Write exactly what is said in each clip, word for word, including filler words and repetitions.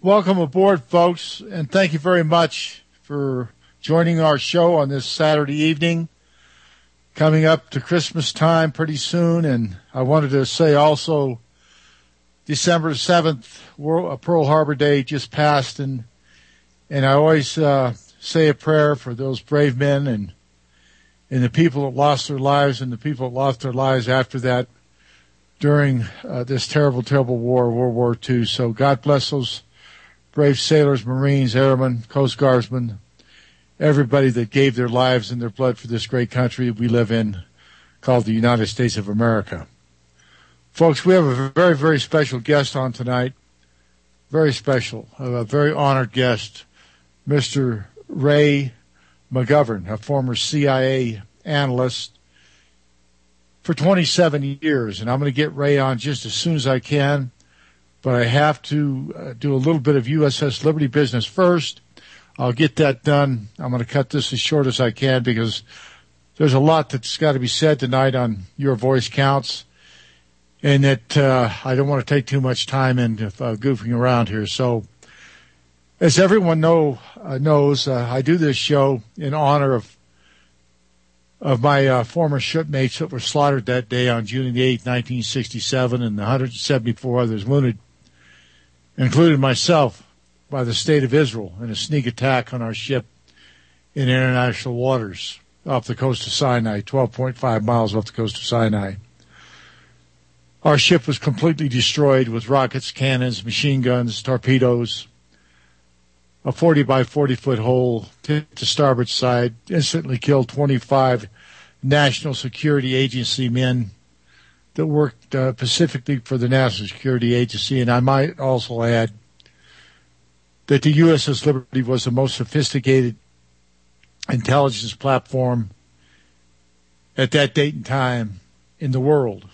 Welcome aboard, folks, and thank you very much for joining our show on this Saturday evening. Coming up to Christmas time pretty soon, and I wanted to say also December seventh, World, Pearl Harbor Day just passed, and and I always uh, say a prayer for those brave men and and the people that lost their lives and the people that lost their lives after that during uh, this terrible, terrible war, World War Two. So God bless those brave sailors, Marines, airmen, Coast Guardsmen, everybody that gave their lives and their blood for this great country we live in called the United States of America. Folks, we have a very, very special guest on tonight. Very special. A very honored guest, Mister Ray McGovern, a former C I A analyst for twenty-seven years. And I'm going to get Ray on just as soon as I can. But I have to uh, do a little bit of U S S Liberty business first. I'll get that done. I'm going to cut this as short as I can because there's a lot that's got to be said tonight on Your Voice Counts, and that uh, I don't want to take too much time in uh, goofing around here. So, as everyone know uh, knows, uh, I do this show in honor of of my uh, former shipmates that were slaughtered that day on June the eighth, nineteen sixty-seven, and the one hundred seventy-four others wounded, including myself, by the State of Israel in a sneak attack on our ship in international waters off the coast of Sinai, twelve point five miles off the coast of Sinai. Our ship was completely destroyed with rockets, cannons, machine guns, torpedoes. A forty by forty foot hole hit the starboard side, instantly killed twenty-five National Security Agency men that worked uh, specifically for the National Security Agency. And I might also add that the U S S Liberty was the most sophisticated intelligence platform at that date and time in the world.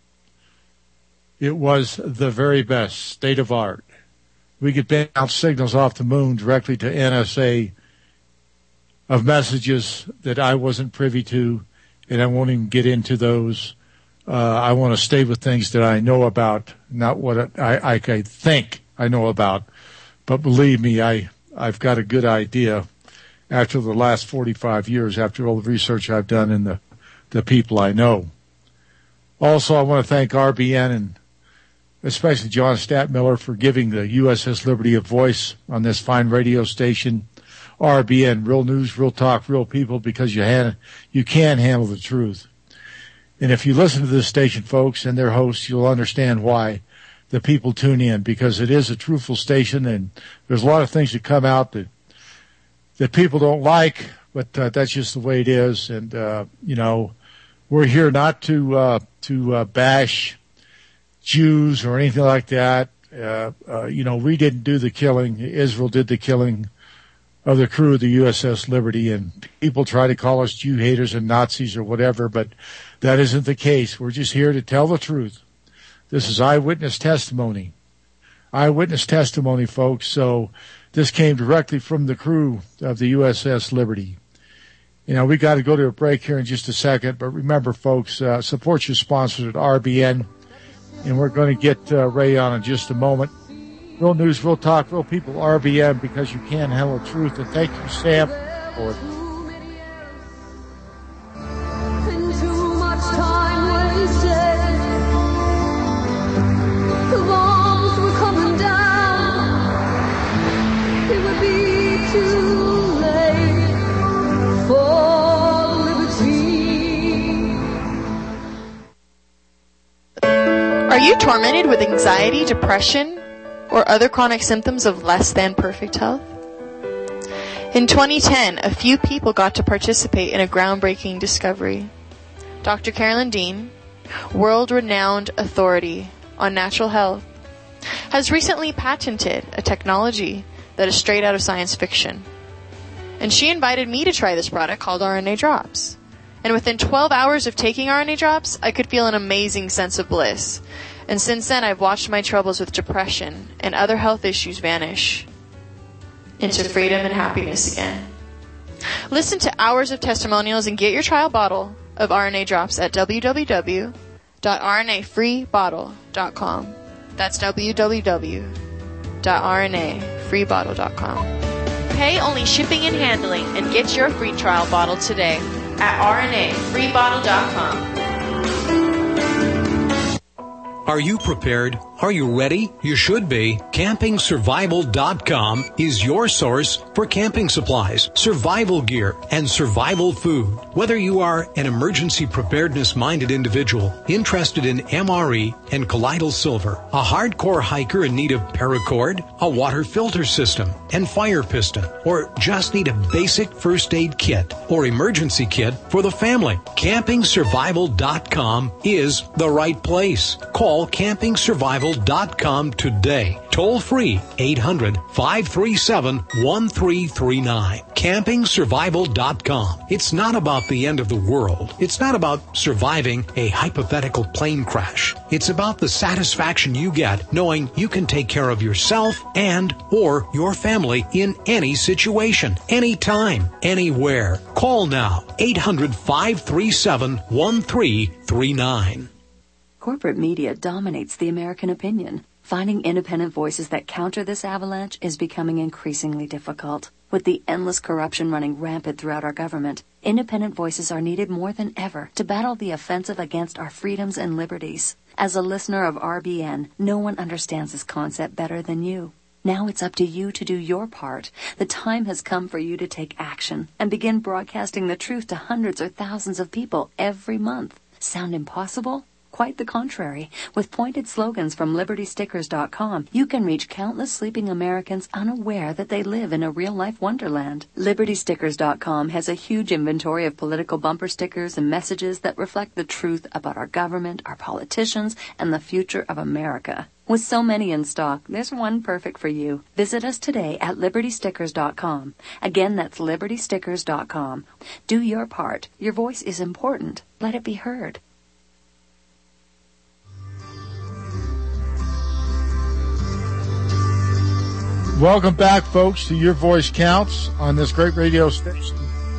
It was the very best, state of art. We could bounce signals off the moon directly to N S A of messages that I wasn't privy to, and I won't even get into those. Uh, I want to stay with things that I know about, not what I, I, I think I know about. But believe me, I, I've got a good idea after the last forty-five years, after all the research I've done and the, the people I know. Also, I want to thank R B N and especially John Statmiller for giving the U S S Liberty a voice on this fine radio station. R B N, real news, real talk, real people, because you, had, you can handle the truth. And if you listen to this station, folks, and their hosts, you'll understand why the people tune in, because it is a truthful station, and there's a lot of things that come out that that people don't like, but uh, that's just the way it is. And uh, you know, we're here not to uh, to uh, bash Jews or anything like that. Uh, uh, you know, we didn't do the killing. Israel did the killing of the crew of the U S S Liberty, and people try to call us Jew haters and Nazis or whatever, but that isn't the case. We're just here to tell the truth. This is eyewitness testimony. Eyewitness testimony, folks. So this came directly from the crew of the U S S Liberty. You know, we got to go to a break here in just a second, but remember, folks, uh, support your sponsors at R B N, and we're going to get uh, Ray on in just a moment. Real news, real talk, real people, R B N, because you can handle the truth. And thank you, Sam, for it. Are you tormented with anxiety, depression, or other chronic symptoms of less than perfect health? In twenty ten, a few people got to participate in a groundbreaking discovery. Doctor Carolyn Dean, world-renowned authority on natural health, has recently patented a technology that is straight out of science fiction. And she invited me to try this product called R N A Drops. And within twelve hours of taking R N A Drops, I could feel an amazing sense of bliss. And since then, I've watched my troubles with depression and other health issues vanish into freedom and happiness again. Listen to hours of testimonials and get your trial bottle of R N A Drops at w w w dot r n a free bottle dot com. That's w w w dot r n a free bottle dot com. Pay only shipping and handling and get your free trial bottle today at r n a free bottle dot com. Are you prepared? Are you ready? You should be. camping survival dot com is your source for camping supplies, survival gear, and survival food. Whether you are an emergency preparedness-minded individual interested in M R E and colloidal silver, a hardcore hiker in need of paracord, a water filter system, and fire piston, or just need a basic first aid kit or emergency kit for the family, camping survival dot com is the right place. Call camping survival dot com today. Toll free eight hundred, five three seven, one three three nine. camping survival dot com. It's not about the end of the world. It's not about surviving a hypothetical plane crash. It's about the satisfaction you get knowing you can take care of yourself and or your family in any situation, anytime, anywhere. Call now, eight hundred, five three seven, one three three nine. Corporate media dominates the American opinion. Finding independent voices that counter this avalanche is becoming increasingly difficult. With the endless corruption running rampant throughout our government, independent voices are needed more than ever to battle the offensive against our freedoms and liberties. As a listener of R B N, no one understands this concept better than you. Now it's up to you to do your part. The time has come for you to take action and begin broadcasting the truth to hundreds or thousands of people every month. Sound impossible? Quite the contrary. With pointed slogans from liberty stickers dot com, you can reach countless sleeping Americans unaware that they live in a real-life wonderland. liberty stickers dot com has a huge inventory of political bumper stickers and messages that reflect the truth about our government, our politicians, and the future of America. With so many in stock, there's one perfect for you. Visit us today at liberty stickers dot com. Again, that's liberty stickers dot com. Do your part. Your voice is important. Let it be heard. Welcome back, folks, to Your Voice Counts on this great radio station,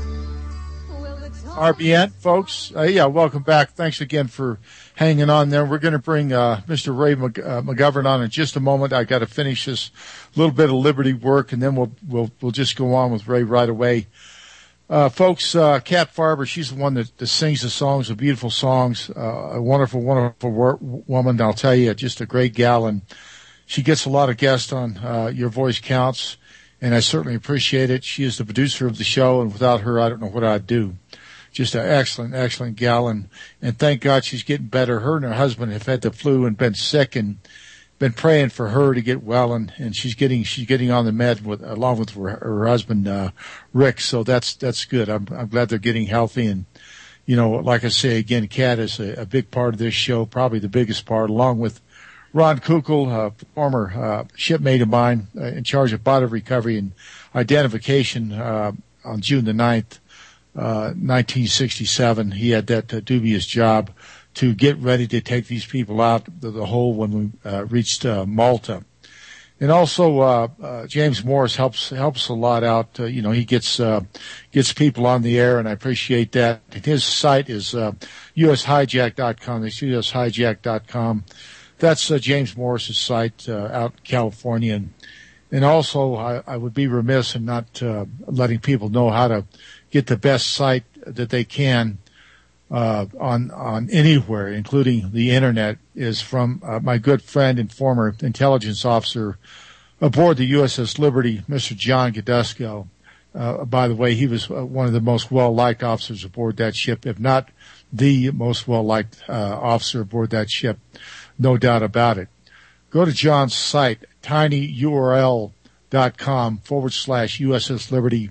R B N, folks. Uh, yeah, welcome back. Thanks again for hanging on there. We're going to bring uh, Mister Ray Mc, uh, McGovern on in just a moment. I got to finish this little bit of Liberty work, and then we'll we'll we'll just go on with Ray right away. Uh, folks, uh, Kat Farber, she's the one that, that sings the songs, the beautiful songs. Uh, a wonderful, wonderful wor- woman. I'll tell you, just a great gal, and she gets a lot of guests on uh, Your Voice Counts, and I certainly appreciate it. She is the producer of the show, and without her, I don't know what I'd do. Just an excellent, excellent gal, and, and thank God she's getting better. Her and her husband have had the flu and been sick, and been praying for her to get well, and, and she's getting she's getting on the med with along with her, her husband uh, Rick. So that's that's good. I'm I'm glad they're getting healthy, and you know, like I say again, Kat is a, a big part of this show, probably the biggest part, along with Ron Kukl, a former uh, shipmate of mine, uh, in charge of body recovery and identification uh, on June the ninth, uh, nineteen sixty-seven. He had that uh, dubious job to get ready to take these people out of the hole when we uh, reached uh, Malta. And also uh, uh, James Morris helps helps a lot out. Uh, you know, he gets uh, gets people on the air, and I appreciate that. And his site is uh, U S hijack dot com. That's U S hijack dot com. That's uh, James Morris's site uh, out in California. And, and also, I, I would be remiss in not uh, letting people know how to get the best site that they can uh, on on anywhere, including the Internet, is from uh, my good friend and former intelligence officer aboard the U S S Liberty, Mister John Godesco. Uh, by the way, he was uh, one of the most well-liked officers aboard that ship, if not the most well-liked uh, officer aboard that ship. No doubt about it. Go to John's site, tinyurl.com forward slash USS Liberty,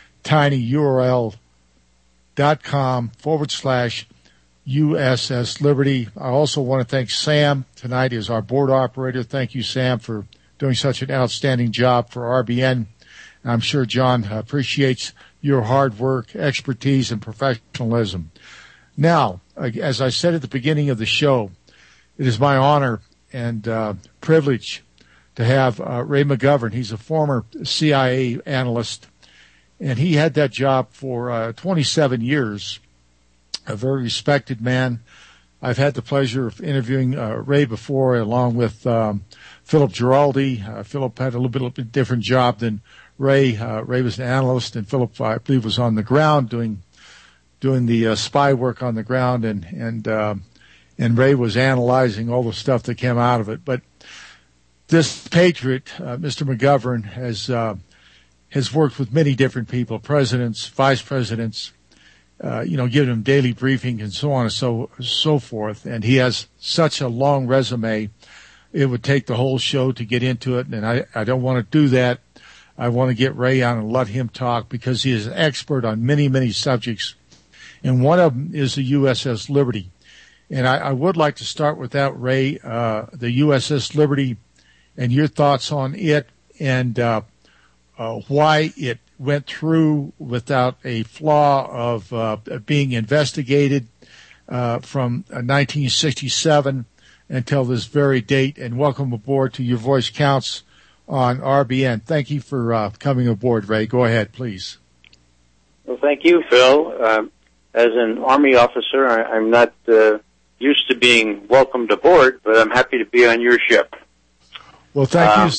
tinyurl.com forward slash USS Liberty. I also want to thank Sam tonight as our board operator. Thank you, Sam, for doing such an outstanding job for R B N. I'm sure John appreciates your hard work, expertise, and professionalism. Now, as I said at the beginning of the show, it is my honor and uh, privilege to have uh, Ray McGovern. He's a former C I A analyst, and he had that job for uh, twenty-seven years, a very respected man. I've had the pleasure of interviewing uh, Ray before, along with um, Philip Giraldi. Uh, Philip had a little bit, little bit different job than Ray. Uh, Ray was an analyst, and Philip, I believe, was on the ground doing doing the uh, spy work on the ground, and and uh, and Ray was analyzing all the stuff that came out of it. But this patriot, uh, Mister McGovern, has uh, has worked with many different people, presidents, vice presidents, uh, you know, giving them daily briefing and so on and so so forth. And he has such a long resume. It would take the whole show to get into it, and I, I don't want to do that. I want to get Ray on and let him talk because he is an expert on many, many subjects. And one of them is the U S S Liberty. And I, I would like to start with that, Ray, uh, the U S S Liberty and your thoughts on it and uh, uh, why it went through without a flaw of uh, being investigated uh, from nineteen sixty-seven until this very date. And welcome aboard to Your Voice Counts on R B N. Thank you for uh, coming aboard, Ray. Go ahead, please. Well, thank you, Phil. Um, as an Army officer, I, I'm not uh, used to being welcomed aboard, but I'm happy to be on your ship. Well, thank um,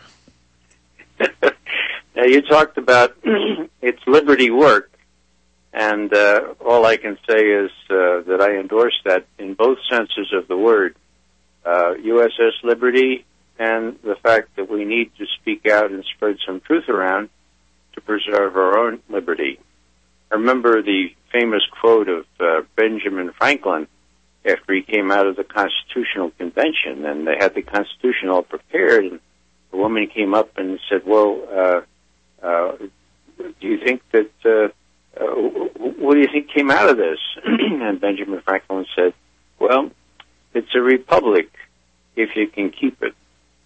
you. Now, you talked about its Liberty work, and uh, all I can say is uh, that I endorse that in both senses of the word. Uh, U S S Liberty and the fact that we need to speak out and spread some truth around to preserve our own liberty. I remember the famous quote of uh, Benjamin Franklin after he came out of the Constitutional Convention, and they had the Constitution all prepared, and the woman came up and said, well, uh, uh, do you think that, uh, uh, what do you think came out of this? And Benjamin Franklin said, well, it's a republic if you can keep it.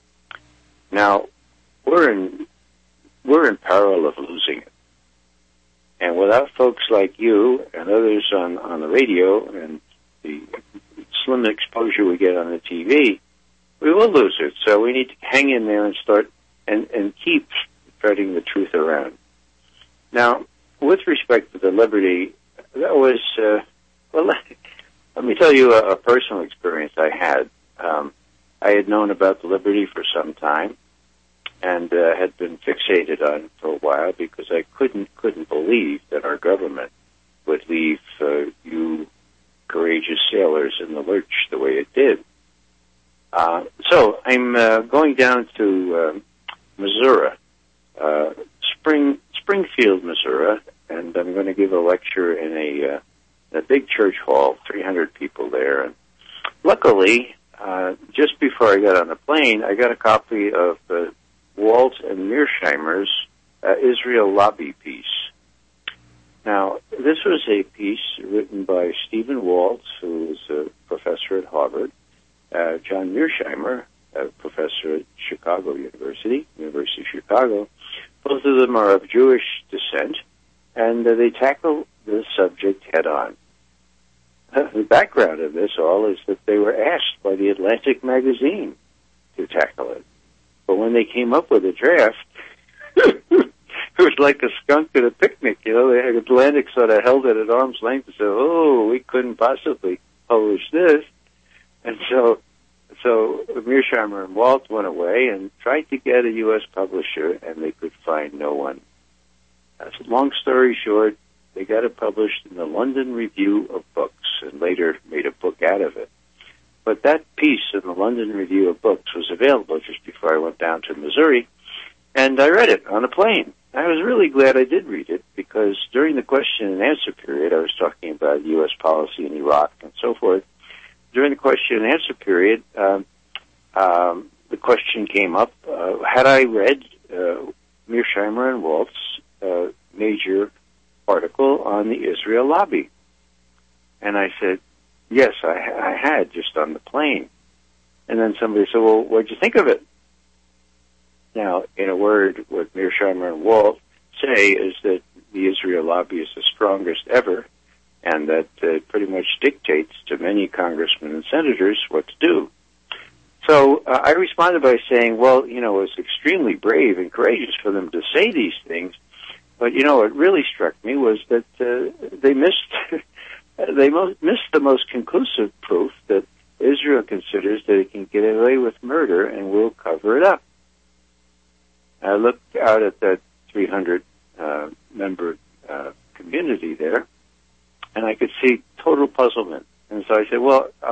Now, we're in, we're in peril of losing it. And without folks like you and others on, on the radio and the slim exposure we get on the T V, we will lose it. So we need to hang in there and start and, and keep spreading the truth around. Now, with respect to the Liberty, that was, uh, well, let, let me tell you a, a personal experience I had. Um, I had known about the Liberty for some time and uh, had been fixated on it for a while because I couldn't couldn't believe that our government would leave uh, you courageous sailors in the lurch the way it did. Uh, so I'm uh, going down to uh, Missouri, uh, Spring Springfield, Missouri, and I'm going to give a lecture in a, uh, a big church hall, three hundred people there. And luckily, uh, just before I got on the plane, I got a copy of uh, Walt and Mearsheimer's uh, Israel Lobby piece. Now, this was a piece written by Stephen Walt, who is a professor at Harvard, uh, John Mearsheimer, a professor at Chicago University, University of Chicago. Both of them are of Jewish descent, and uh, they tackle the subject head-on. Uh, the background of this all is that they were asked by the Atlantic magazine to tackle it. But when they came up with a draft, it was like a skunk at a picnic. You know, the Atlantic sort of held it at arm's length and said, oh, we couldn't possibly publish this. And so so Mearsheimer and Walt went away and tried to get a U S publisher, and they could find no one. That's a long story short, they got it published in the London Review of Books and later made a book out of it. But that piece in the London Review of Books was available just before I went down to Missouri, and I read it on a plane. I was really glad I did read it because during the question and answer period, I was talking about U S policy in Iraq and so forth. During the question and answer period, um, um, the question came up, uh, had I read uh, Mearsheimer and Walt's uh, major article on the Israel lobby? And I said, yes, I, I had, just on the plane. And then somebody said, well, what'd you think of it? Now, in a word, what Mearsheimer and Walt say is that the Israel lobby is the strongest ever, and that uh, pretty much dictates to many congressmen and senators what to do. So uh, I responded by saying, well, you know, it was extremely brave and courageous for them to say these things, but, you know, what really struck me was that uh, they missed they mo- missed the most conclusive proof that Israel considers that it can get away with murder and will cover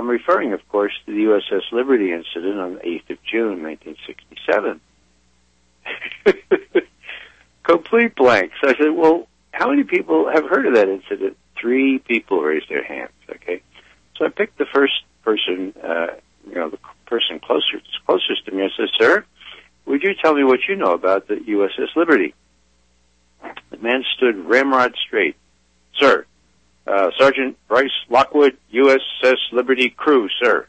referring, of course, to the U S S Liberty incident on the eighth of June, nineteen sixty-seven. Complete blank. So I said, well, how many people have heard of that incident? Three people raised their hands, okay? So I picked the first person, uh, you know, the person closest, closest to me. I said, sir, would you tell me what you know about the U S S Liberty? The man stood ramrod straight. Sir, uh, Sergeant Bryce Lockwood, U S S Liberty crew, sir.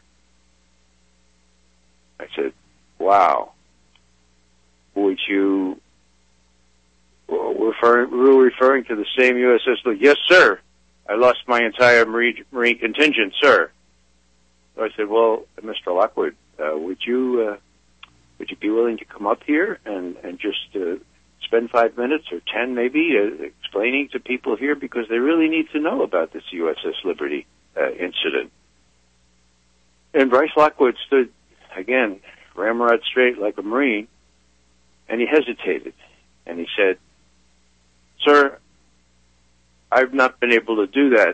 I said, wow. Would you, well, we're referring to the same U S S Liberty? Yes, sir. I lost my entire Marine, Marine contingent, sir. So I said, well, Mister Lockwood, uh, would you, uh, would you be willing to come up here and, and just, uh, spend five minutes or ten maybe uh, explaining to people here, because they really need to know about this U S S Liberty uh, incident. And Bryce Lockwood stood, again, ramrod straight like a Marine, and he hesitated. And he said, sir, I've not been able to do that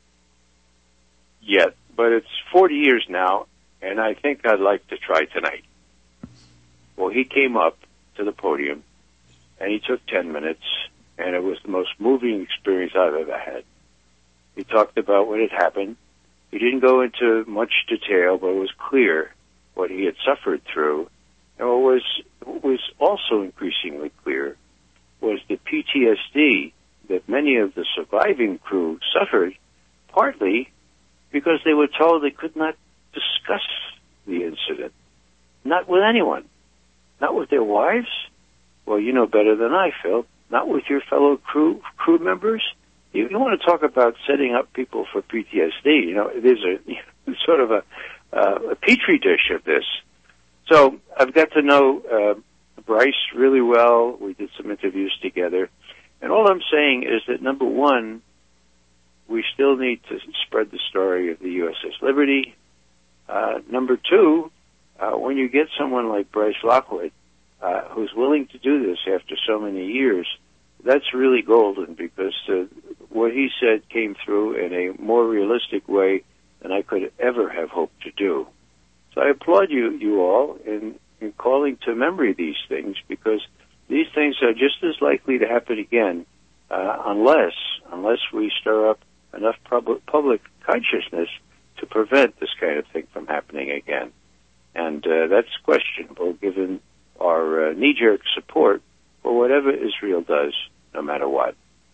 yet, but it's forty years now, and I think I'd like to try tonight. Well, he came up to the podium, and he took ten minutes, and it was the most moving experience I've ever had. He talked about what had happened. He didn't go into much detail, but it was clear what he had suffered through. And what was, what was also increasingly clear was the P T S D that many of the surviving crew suffered, partly because they were told they could not discuss the incident. Not with anyone. Not with their wives. Well, you know better than I, Phil. Not with your fellow crew crew members. You, you want to talk about setting up people for P T S D. You know, there's a you know, sort of a, uh, a petri dish of this. So I've got to know uh, Bryce really well. We did some interviews together. And all I'm saying is that, number one, we still need to spread the story of the U S S Liberty. Uh, number two, uh, when you get someone like Bryce Lockwood, uh, who's willing to do this after so many years, that's really golden, because uh, what he said came through in a more realistic way than I could ever have hoped to do. So I applaud you, you all, in, in calling to memory these things, because these things are just as likely to happen again, uh, unless, unless we stir up enough public, public consciousness to prevent this kind of thing from happening again. And uh, that's questionable, given our uh, knee-jerk support for whatever Israel does, no matter what.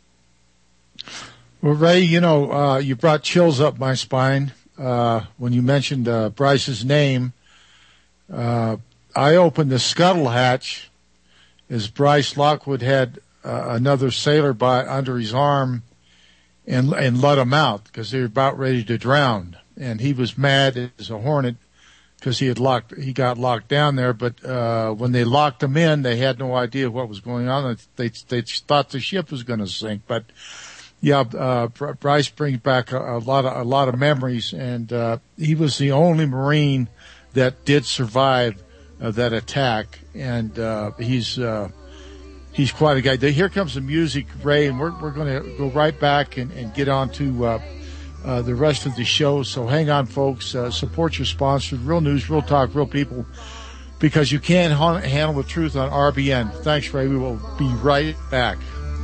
Well, Ray, you know, uh, you brought chills up my spine uh, when you mentioned uh, Bryce's name. Uh, I opened the scuttle hatch as Bryce Lockwood had uh, another sailor by under his arm and and let him out because they were about ready to drown. And he was mad as a hornet because he had locked, he got locked down there. But uh, when they locked him in, they had no idea what was going on. They they thought the ship was going to sink. But yeah, uh, Bryce brings back a, a lot of a lot of memories, and uh, he was the only Marine that did survive uh, that attack, and uh, he's uh, he's quite a guy. Here comes the music, Ray, and we're we're going to go right back and, and get on to uh, uh, the rest of the show. So hang on, folks. Uh, support your sponsors. Real news, real talk, real people, because you can't ha- handle the truth on R B N. Thanks, Ray. We will be right back.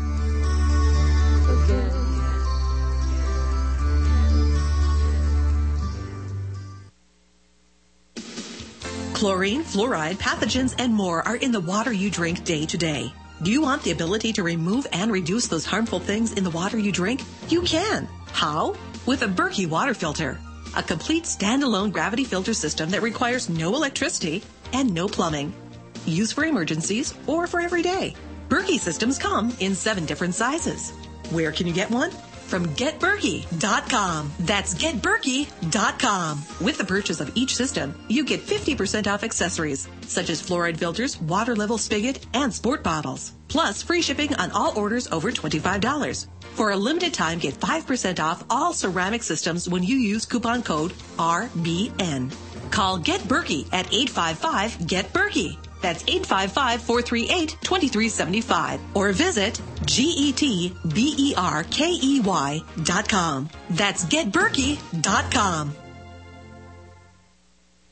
Chlorine, fluoride, pathogens, and more are in the water you drink day to day. Do you want the ability to remove and reduce those harmful things in the water you drink? You can. How? With a Berkey water filter. A complete standalone gravity filter system that requires no electricity and no plumbing. Used for emergencies or for every day. Berkey systems come in seven different sizes. Where can you get one? From get berkey dot com. That's get berkey dot com. With the purchase of each system, you get fifty percent off accessories, such as fluoride filters, water level spigot, and sport bottles. Plus, free shipping on all orders over twenty-five dollars. For a limited time, get five percent off all ceramic systems when you use coupon code R B N. Call Get Berkey at eight five five, get berkey. That's eight five five, four three eight, two three seven five. Or visit G E T B E R K E Y dot com. That's get berkey dot com.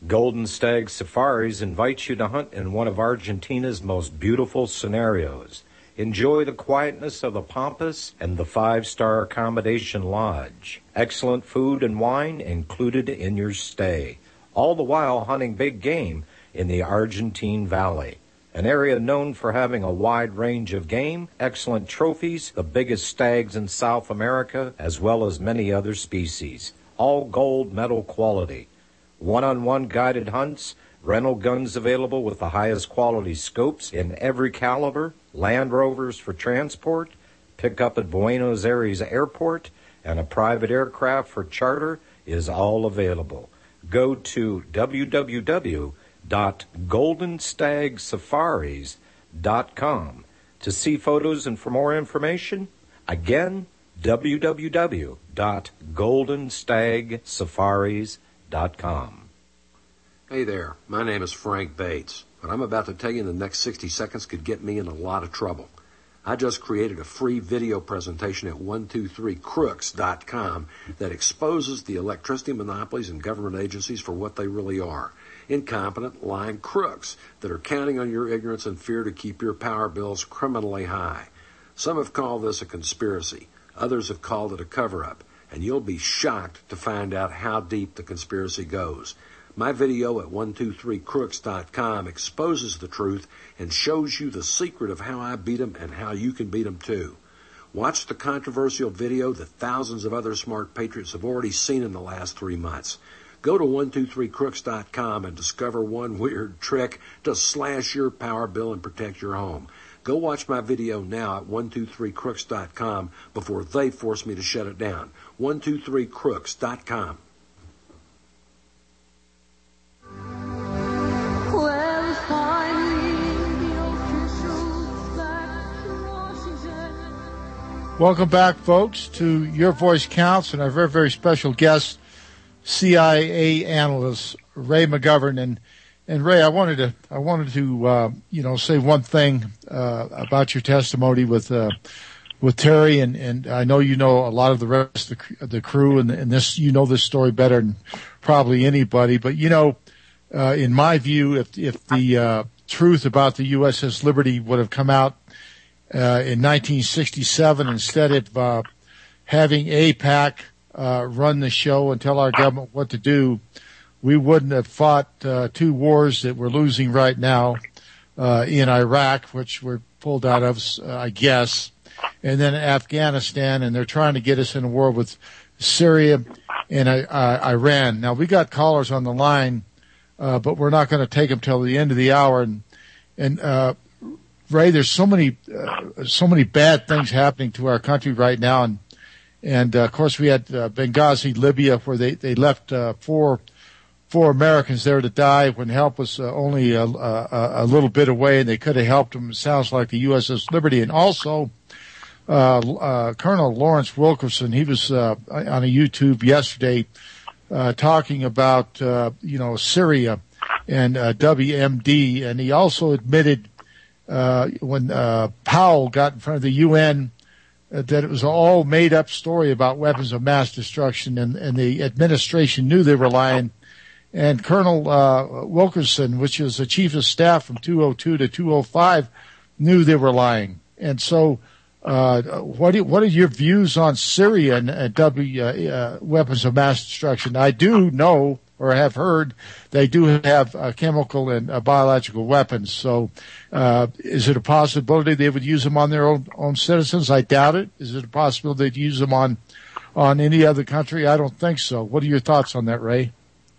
Golden Stag Safaris invites you to hunt in one of Argentina's most beautiful scenarios. Enjoy the quietness of the Pampas and the five-star accommodation lodge. Excellent food and wine included in your stay. All the while hunting big game in the Argentine Valley, an area known for having a wide range of game, excellent trophies, the biggest stags in South America, as well as many other species. All gold medal quality. One-on-one guided hunts, rental guns available with the highest quality scopes in every caliber, Land Rovers for transport, pick up at Buenos Aires Airport, and a private aircraft for charter is all available. Go to w w w dot golden stag safaris dot com to see photos and for more information. Again, w w w dot golden stag safaris dot com. Hey there, my name is Frank Bates. What I'm about to tell you in the next sixty seconds could get me in a lot of trouble. I just created a free video presentation at one two three crooks dot com that exposes the electricity monopolies and government agencies for what they really are. Incompetent, lying crooks that are counting on your ignorance and fear to keep your power bills criminally high. Some have called this a conspiracy. Others have called it a cover-up. And you'll be shocked to find out how deep the conspiracy goes. My video at one two three crooks dot com exposes the truth and shows you the secret of how I beat them and how you can beat them too. Watch the controversial video that thousands of other smart patriots have already seen in the last three months. Go to one two three crooks dot com and discover one weird trick to slash your power bill and protect your home. Go watch my video now at one two three crooks dot com before they force me to shut it down. one two three crooks dot com. Welcome back, folks, to Your Voice Counts and our very, very special guest, C I A analyst Ray McGovern. And and Ray, I wanted to I wanted to uh, you know say one thing uh, about your testimony with uh, with Terry, and, and I know you know a lot of the rest of the, the crew, and, and this you know this story better than probably anybody. But you know, uh, in my view, if if the uh, truth about the U S S Liberty would have come out Uh, in nineteen sixty-seven, instead of uh, having AIPAC uh, run the show and tell our government what to do, we wouldn't have fought uh, two wars that we're losing right now uh, in Iraq, which we're pulled out of, uh, I guess, and then Afghanistan, and they're trying to get us in a war with Syria and uh, Iran. Now, we got callers on the line, uh, but we're not going to take them till the end of the hour, and and uh Ray, there's so many, uh, so many bad things happening to our country right now, and and uh, of course we had uh, Benghazi, Libya, where they they left uh, four four Americans there to die when help was uh, only a, a, a little bit away, and they could have helped them. It sounds like the U S S Liberty, and also uh, uh, Colonel Lawrence Wilkerson. He was uh, on a YouTube yesterday uh, talking about uh, you know Syria and uh, W M D, and he also admitted. Uh, when, uh, Powell got in front of the U N, uh, that it was an all made up story about weapons of mass destruction, and, and the administration knew they were lying. And Colonel, uh, Wilkerson, which is the chief of staff from two oh two to two oh five, knew they were lying. And so, uh, what, do, what are your views on Syria and, uh, W, uh, uh, weapons of mass destruction? I do know, or have heard, they do have uh, chemical and uh, biological weapons. So, uh, is it a possibility they would use them on their own, own citizens? I doubt it. Is it a possibility they'd use them on, on any other country? I don't think so. What are your thoughts on that, Ray?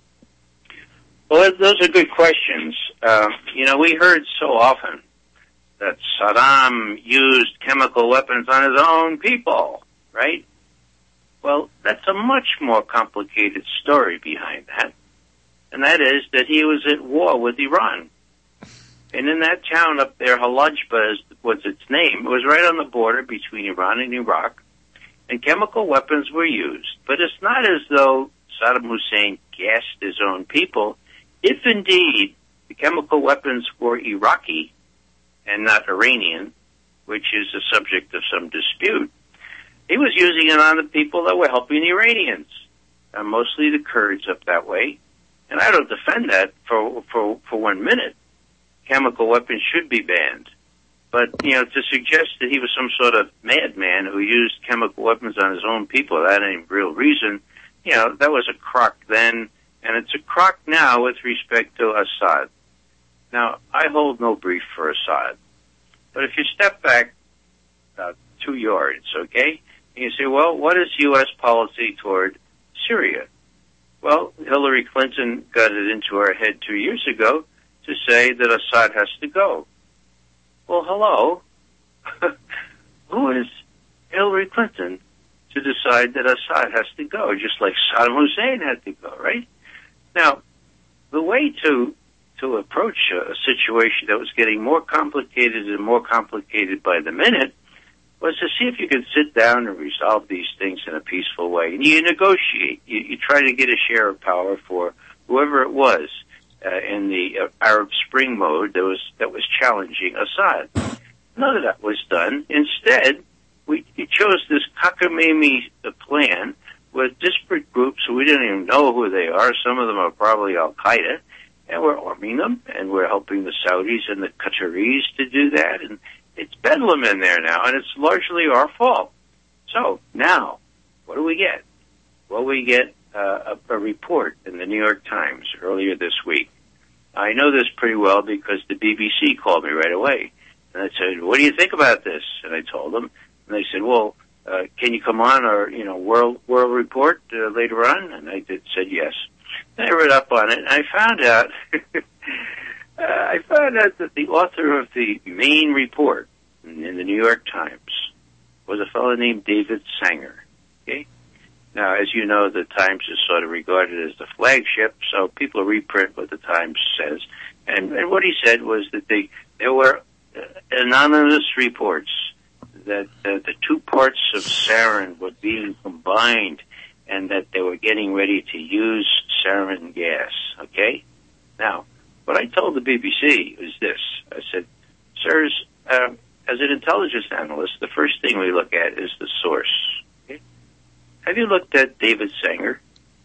Well, those are good questions. Uh, you know, we heard so often that Saddam used chemical weapons on his own people, right? Well, that's a much more complicated story behind that. And that is that he was at war with Iran. And in that town up there, Halajba was its name. It was right on the border between Iran and Iraq. And chemical weapons were used. But it's not as though Saddam Hussein gassed his own people. If indeed the chemical weapons were Iraqi and not Iranian, which is the subject of some dispute, he was using it on the people that were helping the Iranians, uh, mostly the Kurds up that way. And I don't defend that for, for, for one minute. Chemical weapons should be banned. But, you know, to suggest that he was some sort of madman who used chemical weapons on his own people without any real reason, you know, that was a crock then, and it's a crock now with respect to Assad. Now, I hold no brief for Assad. But if you step back about two yards, okay, and you say, well, what is U S policy toward Syria? Well, Hillary Clinton got it into her head two years ago to say that Assad has to go. Well, hello. Who is Hillary Clinton to decide that Assad has to go, just like Saddam Hussein had to go, right? Now, the way to to approach a, a situation that was getting more complicated and more complicated by the minute was to see if you could sit down and resolve these things in a peaceful way. And you negotiate. You, you try to get a share of power for whoever it was uh, in the uh, Arab Spring mode that was that was challenging Assad. None of that was done. Instead, we, we chose this cockamamie plan with disparate groups who we didn't even know who they are. Some of them are probably Al-Qaeda, and we're arming them, and we're helping the Saudis and the Qataris to do that, and it's bedlam in there now, and it's largely our fault. So, now, what do we get? Well, we get uh, a, a report in the New York Times earlier this week. I know this pretty well because the B B C called me right away. And I said, what do you think about this? And I told them. And they said, well, uh, can you come on our, you know, World World Report uh, later on? And I did, said yes. And I read up on it, and I found out... Uh, I found out that the author of the main report in the New York Times was a fellow named David Sanger. Okay? Now, as you know, the Times is sort of regarded as the flagship, so people reprint what the Times says. And, and what he said was that they, there were uh, anonymous reports that uh, the two parts of sarin were being combined and that they were getting ready to use sarin gas. Okay? Now, what I told the B B C was this. I said, sirs, uh, as an intelligence analyst, the first thing we look at is the source. Okay? Have you looked at David Sanger?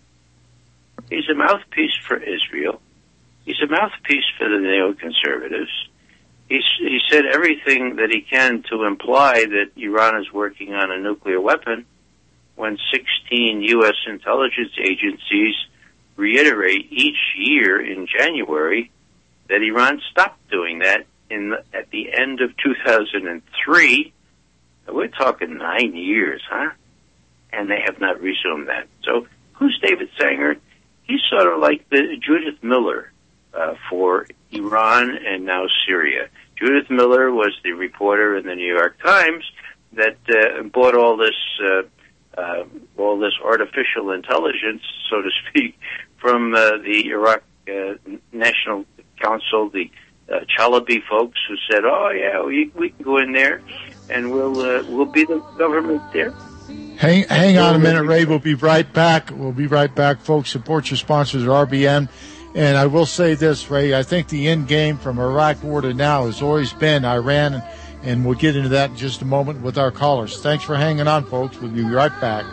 He's a mouthpiece for Israel. He's a mouthpiece for the neoconservatives. He's, he said everything that he can to imply that Iran is working on a nuclear weapon when sixteen U S intelligence agencies reiterate each year in January that Iran stopped doing that in the, at the end of two thousand three. We're talking nine years, huh? And they have not resumed that. So who's David Sanger? He's sort of like the Judith Miller uh, for Iran and now Syria. Judith Miller was the reporter in the New York Times that uh, bought all this uh, uh, all this artificial intelligence, so to speak, from uh, the Iraq uh, National Council, the uh, Chalabi folks who said, "Oh yeah, we we can go in there, and we'll uh, we'll be the government there." Hang hang on a minute, Ray. We'll be right back. We'll be right back, folks. Support your sponsors at R B N. And I will say this, Ray. I think the end game from Iraq war to now has always been Iran, and, and we'll get into that in just a moment with our callers. Thanks for hanging on, folks. We'll be right back.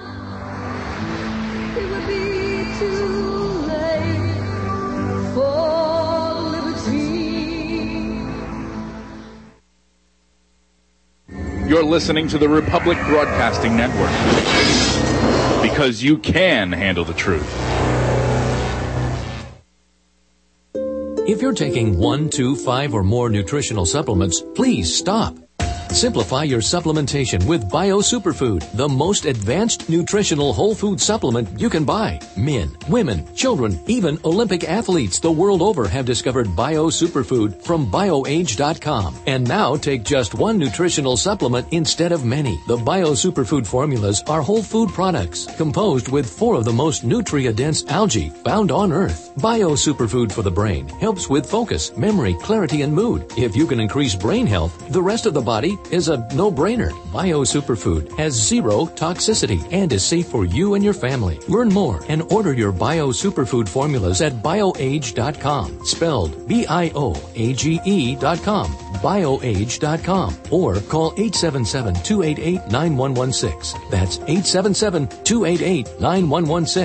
You're listening to the Republic Broadcasting Network, because you can handle the truth. If you're taking one, two, five, or more nutritional supplements, please stop. Simplify your supplementation with Bio Superfood, the most advanced nutritional whole food supplement you can buy. Men, women, children, even Olympic athletes the world over have discovered Bio Superfood from bio age dot com. And now take just one nutritional supplement instead of many. The Bio Superfood formulas are whole food products composed with four of the most nutrient-dense algae found on Earth. Bio Superfood for the brain helps with focus, memory, clarity, and mood. If you can increase brain health, the rest of the body is a no-brainer. Bio Superfood has zero toxicity and is safe for you and your family. Learn more and order your Bio Superfood formulas at bio age dot com, spelled B I O A G E dot com, bio age dot com, or call eight seven seven, two eight eight, nine one one six. That's eight seven seven, two eight eight, nine one one six.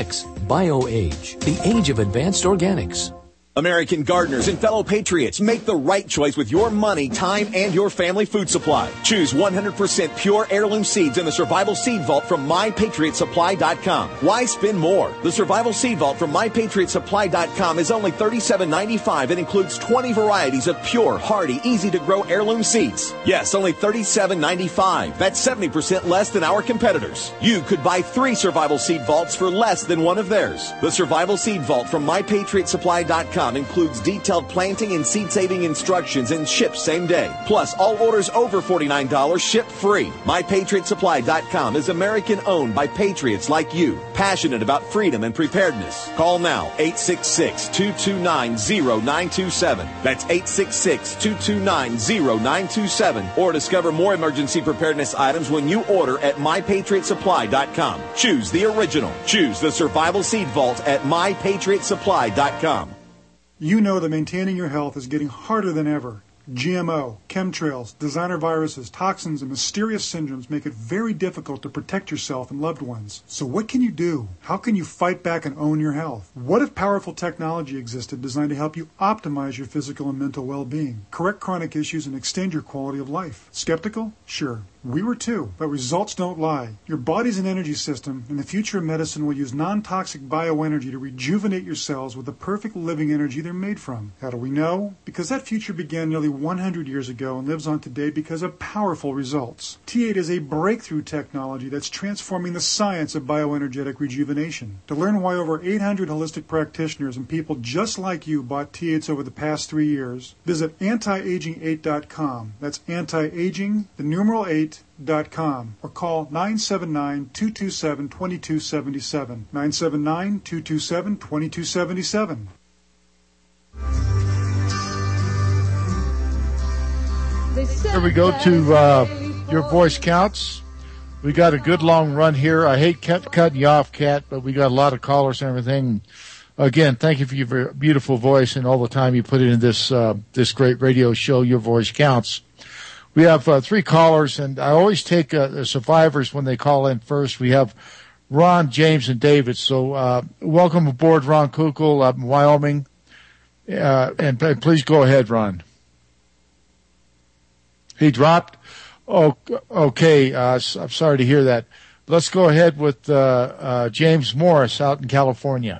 BioAge, the age of advanced organics. American gardeners and fellow patriots, make the right choice with your money, time, and your family food supply. Choose one hundred percent pure heirloom seeds in the Survival Seed Vault from my patriot supply dot com. Why spend more? The Survival Seed Vault from my patriot supply dot com is only thirty-seven ninety-five and includes twenty varieties of pure, hardy, easy-to-grow heirloom seeds. Yes, only thirty-seven ninety-five. That's seventy percent less than our competitors. You could buy three Survival Seed Vaults for less than one of theirs. The Survival Seed Vault from my patriot supply dot com includes detailed planting and seed-saving instructions and ships same day. Plus, all orders over forty-nine dollars ship free. my patriot supply dot com is American-owned by patriots like you, passionate about freedom and preparedness. Call now, eight six six, two two nine, zero nine two seven. That's eight six six, two two nine, zero nine two seven. Or discover more emergency preparedness items when you order at my patriot supply dot com. Choose the original. Choose the Survival Seed Vault at my patriot supply dot com. You know that maintaining your health is getting harder than ever. G M O, chemtrails, designer viruses, toxins, and mysterious syndromes make it very difficult to protect yourself and loved ones. So what can you do? How can you fight back and own your health? What if powerful technology existed designed to help you optimize your physical and mental well-being, correct chronic issues, and extend your quality of life? Skeptical? Sure. We were too, but results don't lie. Your body's an energy system, and the future of medicine will use non-toxic bioenergy to rejuvenate your cells with the perfect living energy they're made from. How do we know? Because that future began nearly one hundred years ago and lives on today because of powerful results. T eight is a breakthrough technology that's transforming the science of bioenergetic rejuvenation. To learn why over eight hundred holistic practitioners and people just like you bought T eights over the past three years, visit anti aging eight dot com. That's anti-aging, the numeral eight, Dot com, or call nine seven nine, two two seven, two two seven seven, nine seven nine, two two seven, two two seven seven. Here we go to uh, Your Voice Counts. We got a good long run here. I hate cut, cutting you off, Kat, but we got a lot of callers and everything. Again, thank you for your beautiful voice and all the time you put into this uh, this great radio show, Your Voice Counts. We have uh, three callers, and I always take uh, the survivors when they call in first. We have Ron, James, and David. So uh, welcome aboard, Ron Kukul up in Wyoming. Uh, and, and please go ahead, Ron. He dropped? Oh, okay. Uh, I'm sorry to hear that. Let's go ahead with uh, uh, James Morris out in California.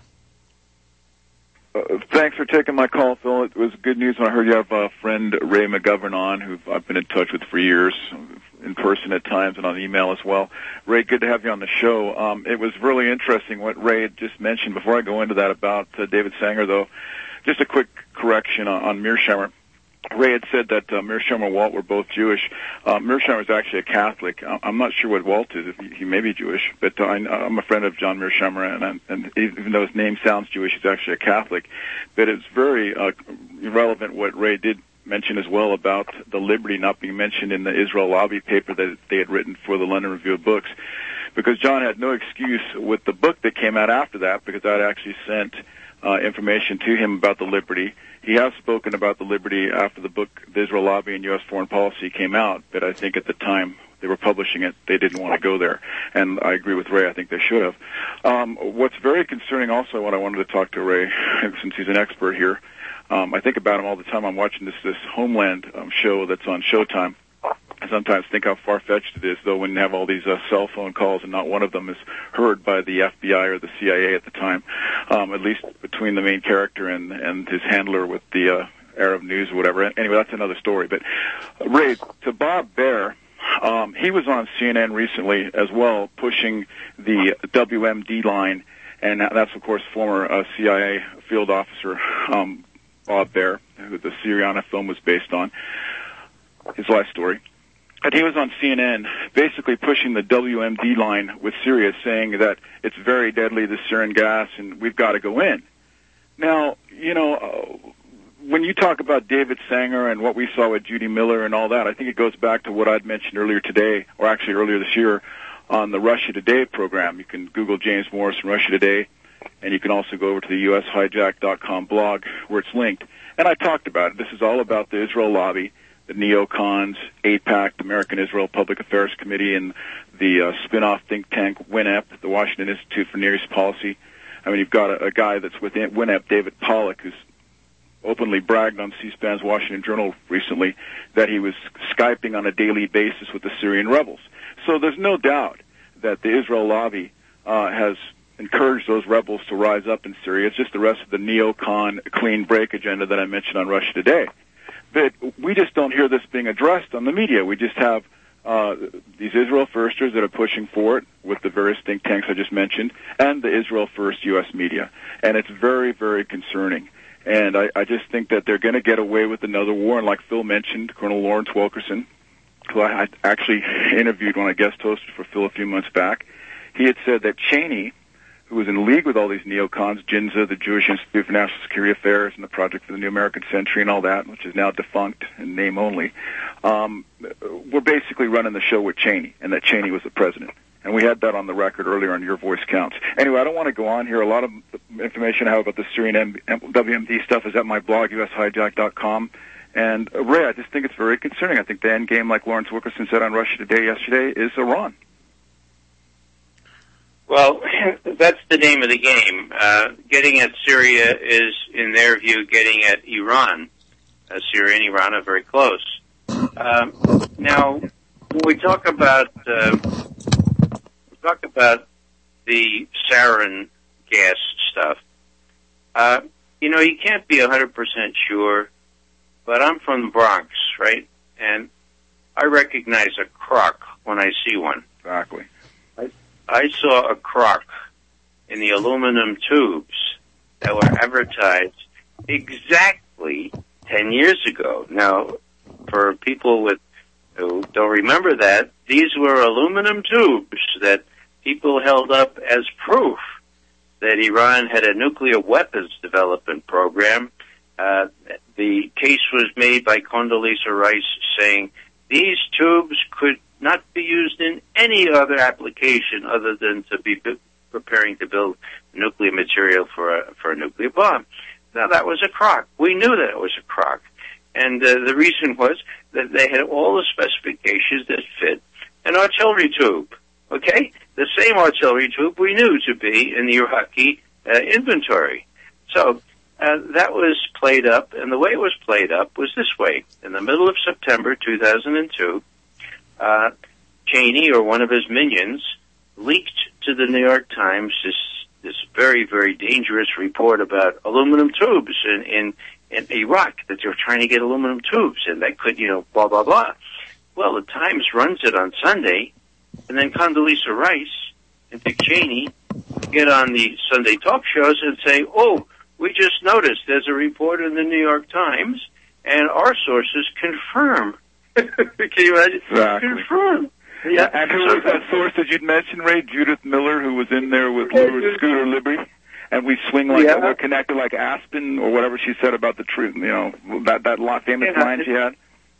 Uh, thanks for taking my call, Phil. It was good news when I heard you have a friend, Ray McGovern, on, who I've been in touch with for years, in person at times and on email as well. Ray, good to have you on the show. Um, it was really interesting what Ray had just mentioned. Before I go into that about uh, David Sanger, though, just a quick correction on, on Mearsheimer. Ray had said that uh, Mearsheimer and Walt were both Jewish. Uh, Mearsheimer is actually a Catholic. I'm not sure what Walt is. He, he may be Jewish, but uh, I, I'm a friend of John Mearsheimer, and, and even though his name sounds Jewish, he's actually a Catholic. But it's very uh, irrelevant what Ray did mention as well about the liberty not being mentioned in the Israel lobby paper that they had written for the London Review of Books, because John had no excuse with the book that came out after that, because I'd actually sent uh, information to him about the liberty. He has spoken about the liberty after the book, The Israel Lobby and U S Foreign Policy, came out, but I think at the time they were publishing it, they didn't want to go there. And I agree with Ray, I think they should have. Um, what's very concerning also, what I wanted to talk to Ray, since he's an expert here, um, I think about him all the time. I'm watching this, this Homeland um, show that's on Showtime. I sometimes think how far-fetched it is, though, when you have all these uh, cell phone calls and not one of them is heard by the F B I or the C I A at the time, um, at least between the main character and, and his handler with the uh, Arab News or whatever. Anyway, that's another story. But, uh, Ray, to Bob Baer, um, he was on C N N recently as well, pushing the W M D line, and that's, of course, former uh, C I A field officer um, Bob Baer, who the Syriana film was based on, his life story. And he was on C N N basically pushing the W M D line with Syria, saying that it's very deadly, the sarin gas, and we've got to go in. Now, you know, uh, when you talk about David Sanger and what we saw with Judy Miller and all that, I think it goes back to what I'd mentioned earlier today, or actually earlier this year, on the Russia Today program. You can Google James Morris and Russia Today, and you can also go over to the U S hijack dot com blog where it's linked. And I talked about it. This is all about the Israel lobby, the neocons, AIPAC, the American Israel Public Affairs Committee, and the uh, spin-off think tank WINEP, the Washington Institute for Near East Policy. I mean, you've got a, a guy that's with Winamp, David Pollock, who's openly bragged on C-SPAN's Washington Journal recently that he was Skyping on a daily basis with the Syrian rebels. So there's no doubt that the Israel lobby uh, has encouraged those rebels to rise up in Syria. It's just the rest of the neocon clean break agenda that I mentioned on Russia Today. But we just don't hear this being addressed on the media. We just have uh, these Israel firsters that are pushing for it with the various think tanks I just mentioned, and the Israel First U S media. And it's very, very concerning. And I, I just think that they're going to get away with another war. And like Phil mentioned, Colonel Lawrence Wilkerson, who I actually interviewed when I guest hosted for Phil a few months back, he had said that Cheney, who was in league with all these neocons, GINZA, the Jewish Institute for National Security Affairs, and the Project for the New American Century and all that, which is now defunct in name only, um, were basically running the show with Cheney, and that Cheney was the president. And we had that on the record earlier on Your Voice Counts. Anyway, I don't want to go on here. A lot of information I have about the Syrian W M D stuff is at my blog, U S hijack dot com. And, uh, Ray, I just think it's very concerning. I think the end game, like Lawrence Wilkerson said on Russia Today yesterday, is Iran. Well, that's the name of the game. Uh, getting at Syria is, in their view, getting at Iran. Uh, Syria and Iran are very close. Um, now, when we talk about uh, we talk about the sarin gas stuff, uh, you know, you can't be one hundred percent sure, but I'm from the Bronx, right? And I recognize a crock when I see one. Exactly. I saw a crock in the aluminum tubes that were advertised exactly ten years ago. Now, for people with who don't remember that, these were aluminum tubes that people held up as proof that Iran had a nuclear weapons development program. Uh, the case was made by Condoleezza Rice saying these tubes could not be used in any other application other than to be b- preparing to build nuclear material for a, for a nuclear bomb. Now, that was a crock. We knew that it was a crock. And uh, the reason was that they had all the specifications that fit an artillery tube, okay? The same artillery tube we knew to be in the Iraqi uh, inventory. So uh, that was played up, and the way it was played up was this way. In the middle of September two thousand two, Uh, Cheney or one of his minions leaked to the New York Times this this very, very dangerous report about aluminum tubes in, in, in Iraq, that they were trying to get aluminum tubes, and they could, you know, blah, blah, blah. Well, the Times runs it on Sunday, and then Condoleezza Rice and Dick Cheney get on the Sunday talk shows and say, oh, we just noticed there's a report in the New York Times, and our sources confirm. Can you imagine? Exactly. Confirm. Yeah. And who was that source that you'd mentioned, Ray? Judith Miller, who was in there with Lou Scooter Libby, and we swing like yeah. we're connected like Aspen, or whatever she said about the truth. You know, that that famous yeah. line she had.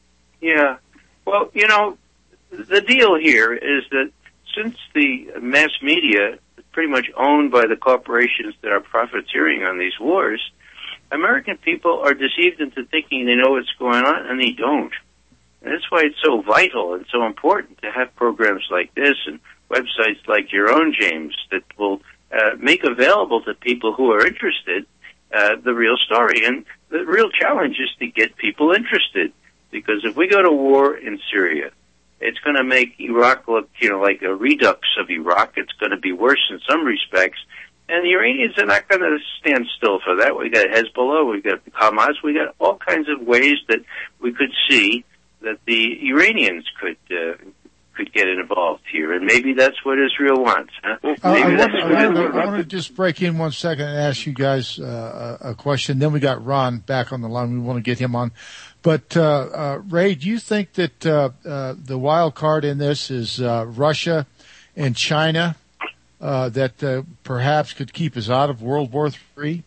Yeah. Well, you know, the deal here is that since the mass media is pretty much owned by the corporations that are profiteering on these wars, American people are deceived into thinking they know what's going on, and they don't. And that's why it's so vital and so important to have programs like this and websites like your own, James, that will uh, make available to people who are interested uh, the real story. And the real challenge is to get people interested, because if we go to war in Syria, it's going to make Iraq look, you know, like a redux of Iraq. It's going to be worse in some respects. And the Iranians are not going to stand still for that. We got Hezbollah, we got Hamas, we got all kinds of ways that we could see that the Iranians could uh, could get involved here, and maybe that's what Israel wants. Huh? Uh, maybe I, that's want, what I, Israel want, I want to just break in one second and ask you guys uh, a question. Then we got Ron back on the line. We want to get him on. But uh, uh, Ray, do you think that uh, uh, the wild card in this is uh, Russia and China uh, that uh, perhaps could keep us out of World War Three?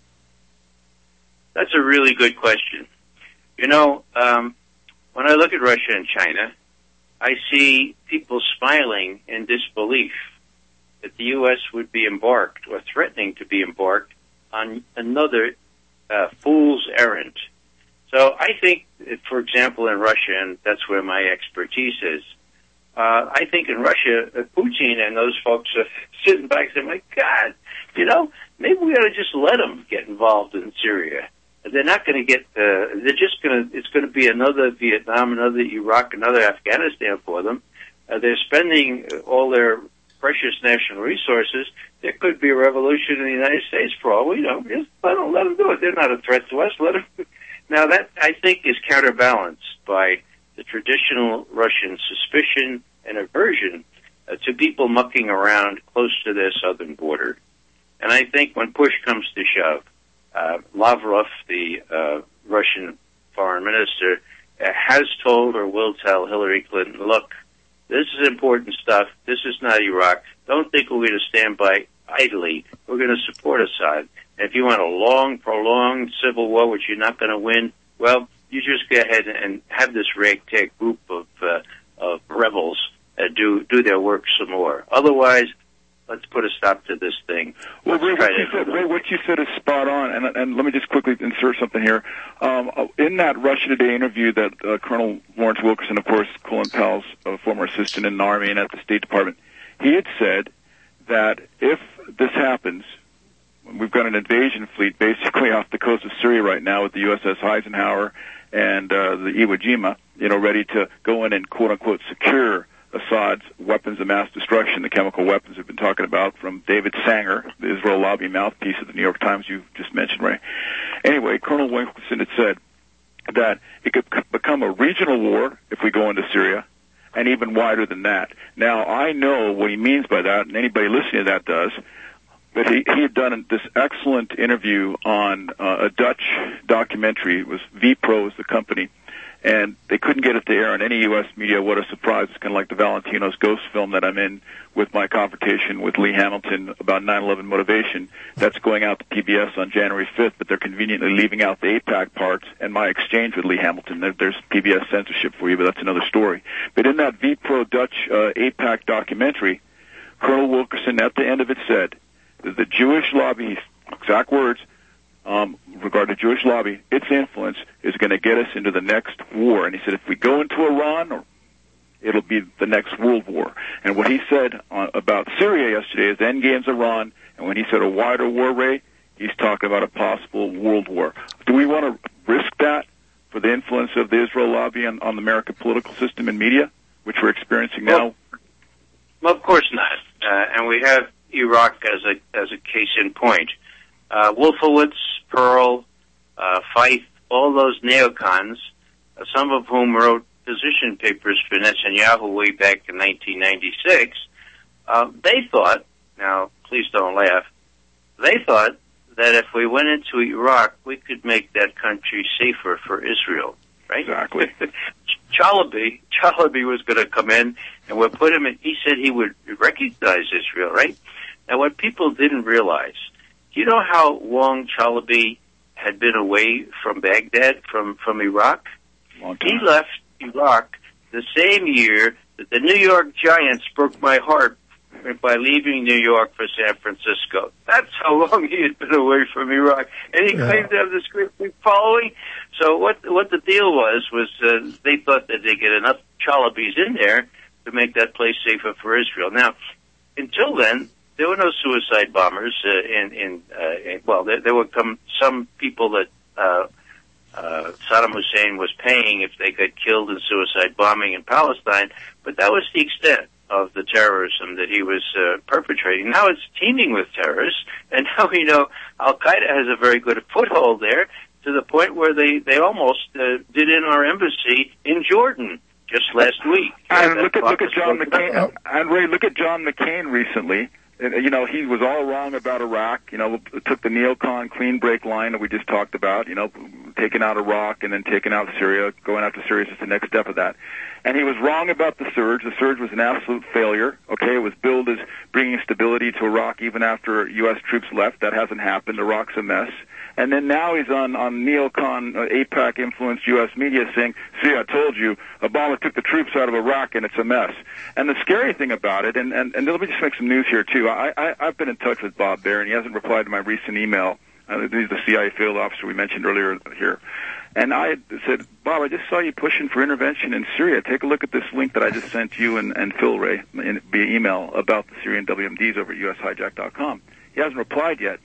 That's a really good question. You know, um, when I look at Russia and China, I see people smiling in disbelief that the U S would be embarked or threatening to be embarked on another uh, fool's errand. So I think, for example, in Russia, and that's where my expertise is, uh, I think in Russia, Putin and those folks are sitting back saying, my God, you know, maybe we ought to just let them get involved in Syria. They're not going to get, uh, they're just going to, it's going to be another Vietnam, another Iraq, another Afghanistan for them. Uh, they're spending all their precious national resources. There could be a revolution in the United States for all we know. Just let them, let them do it. They're not a threat to us. Let them. Now that, I think, is counterbalanced by the traditional Russian suspicion and aversion uh, to people mucking around close to their southern border. And I think when push comes to shove, uh, Lavrov, the uh, Russian foreign minister, uh, has told or will tell Hillary Clinton, look, this is important stuff. This is not Iraq. Don't think we're going to stand by idly. We're going to support Assad. And if you want a long, prolonged civil war, which you're not going to win, well, you just go ahead and have this ragtag group of uh, of rebels uh, do do their work some more. Otherwise, let's put a stop to this thing. Well, Let's Ray, try what, you to- said, Ray, what you said is spot on, and, and let me just quickly insert something here. Um, in that Russia Today interview that uh, Colonel Lawrence Wilkerson, of course, Colin Powell's uh, former assistant in the Army and at the State Department, he had said that if this happens, we've got an invasion fleet basically off the coast of Syria right now with the U S S Eisenhower and uh, the Iwo Jima, you know, ready to go in and quote-unquote secure Assad's weapons of mass destruction, the chemical weapons we've been talking about from David Sanger, the Israel lobby mouthpiece of the New York Times you just mentioned, Ray. Anyway, Colonel Wilkerson had said that it could c- become a regional war if we go into Syria, and even wider than that. Now, I know what he means by that, and anybody listening to that does, but he, he had done this excellent interview on uh, a Dutch documentary. It was V-Pro is the company, and they couldn't get it to air on any U S media. What a surprise. It's kind of like the Valentino's Ghost film that I'm in with my confrontation with Lee Hamilton about nine eleven motivation. That's going out to P B S on January fifth, but they're conveniently leaving out the AIPAC parts and my exchange with Lee Hamilton. There, there's P B S censorship for you, but that's another story. But in that V-Pro Dutch uh, AIPAC documentary, Colonel Wilkerson at the end of it said that the Jewish lobby, exact words, Um, regarding the Jewish lobby, its influence is going to get us into the next war. And he said, if we go into Iran, or it'll be the next world war. And what he said uh, about Syria yesterday is the end game's Iran. And when he said a wider war, Ray, he's talking about a possible world war. Do we want to risk that for the influence of the Israel lobby on, on the American political system and media, which we're experiencing now? Well, well of course not. Uh, and we have Iraq as a as a case in point. Uh, Wolfowitz, Pearl, uh, Feith, all those neocons, uh, some of whom wrote position papers for Netanyahu way back in nineteen ninety-six, uh, they thought, now please don't laugh, they thought that if we went into Iraq, we could make that country safer for Israel, right? Exactly. Chalabi, Chalabi was going to come in and would put him in, he said he would recognize Israel, right? Now what people didn't realize, do you know how long Chalabi had been away from Baghdad, from, from Iraq? He left Iraq the same year that the New York Giants broke my heart by leaving New York for San Francisco. That's how long he had been away from Iraq. And he Yeah. claimed to have this great big following. So what what the deal was, was uh, they thought that they'd get enough Chalabis in there to make that place safer for Israel. Now, until then, there were no suicide bombers uh, in, in, uh, in, well, there, there were come, some people that uh, uh, Saddam Hussein was paying if they got killed in suicide bombing in Palestine, but that was the extent of the terrorism that he was uh, perpetrating. Now it's teeming with terrorists, and now we know Al-Qaeda has a very good foothold there to the point where they, they almost uh, did in our embassy in Jordan just last week. And Uh, look at look at John Caucus- McCain. And Ray, look at John McCain recently. Uh, You know, he was all wrong about Iraq. You know, took the neocon clean break line that we just talked about. You know, taking out Iraq and then taking out Syria. Going after Syria is just the next step of that. And he was wrong about the surge. The surge was an absolute failure. Okay, it was billed as bringing stability to Iraq even after U S troops left. That hasn't happened. Iraq's a mess. And then now he's on, on neocon, uh, AIPAC influenced U S media saying, see, I told you, Obama took the troops out of Iraq and it's a mess. And the scary thing about it, and, and, and let me just make some news here too. I, I, I've been in touch with Bob Baer, and he hasn't replied to my recent email. Uh, he's the C I A field officer we mentioned earlier here. And I said, Bob, I just saw you pushing for intervention in Syria. Take a look at this link that I just sent you and, and Phil Ray in, via email about the Syrian W M Ds over at U S hijack dot com. He hasn't replied yet.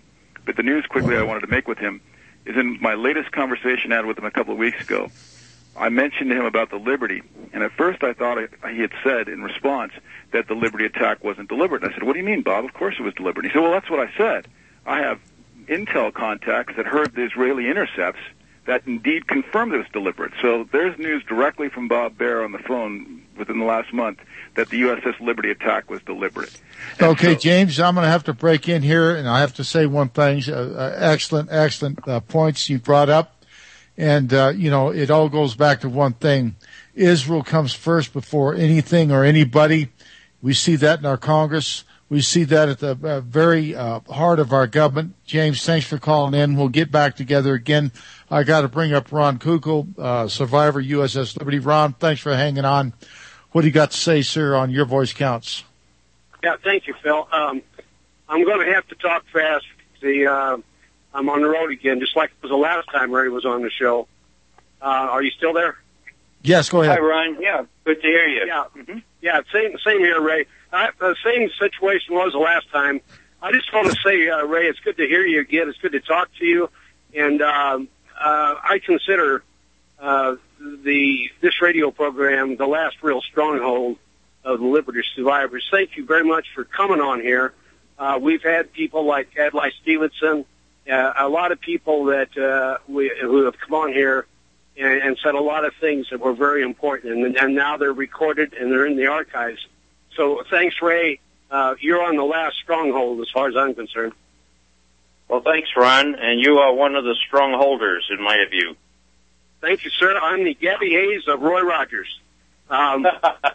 But the news quickly I wanted to make with him is in my latest conversation I had with him a couple of weeks ago, I mentioned to him about the Liberty, and at first I thought I, he had said in response that the Liberty attack wasn't deliberate. And I said, what do you mean, Bob? Of course it was deliberate. He said, well, that's what I said. I have intel contacts that heard the Israeli intercepts that indeed confirmed it was deliberate. So there's news directly from Bob Baer on the phone within the last month that the U S S Liberty attack was deliberate. And okay, so, James, I'm going to have to break in here, and I have to say one thing. Uh, uh, excellent, excellent uh, points you brought up. And, uh, you know, it all goes back to one thing. Israel comes first before anything or anybody. We see that in our Congress. We see that at the uh, very uh, heart of our government. James, thanks for calling in. We'll get back together again. I got to bring up Ron Kukl, uh, survivor, U S S Liberty. Ron, thanks for hanging on. What do you got to say, sir, on Your Voice Counts? Yeah, thank you, Phil. Um, I'm going to have to talk fast. The uh, I'm on the road again, just like it was the last time Ray was on the show. Uh, are you still there? Yes, go ahead. Hi, Ron. Yeah, good to hear you. Yeah, mm-hmm. yeah, same same here, Ray. I, the same situation was the last time. I just want to say, uh, Ray, it's good to hear you again. It's good to talk to you, and um, uh, I consider uh, the this radio program the last real stronghold of the Liberty survivors. Thank you very much for coming on here. Uh, we've had people like Adlai Stevenson, uh, a lot of people that uh, we, who have come on here and, and said a lot of things that were very important, and, and now they're recorded and they're in the archives. So thanks, Ray. Uh, you're on the last stronghold as far as I'm concerned. Well, thanks, Ron, and you are one of the strongholders, in my view. Thank you, sir. I'm the Gabby Hayes of Roy Rogers. Um,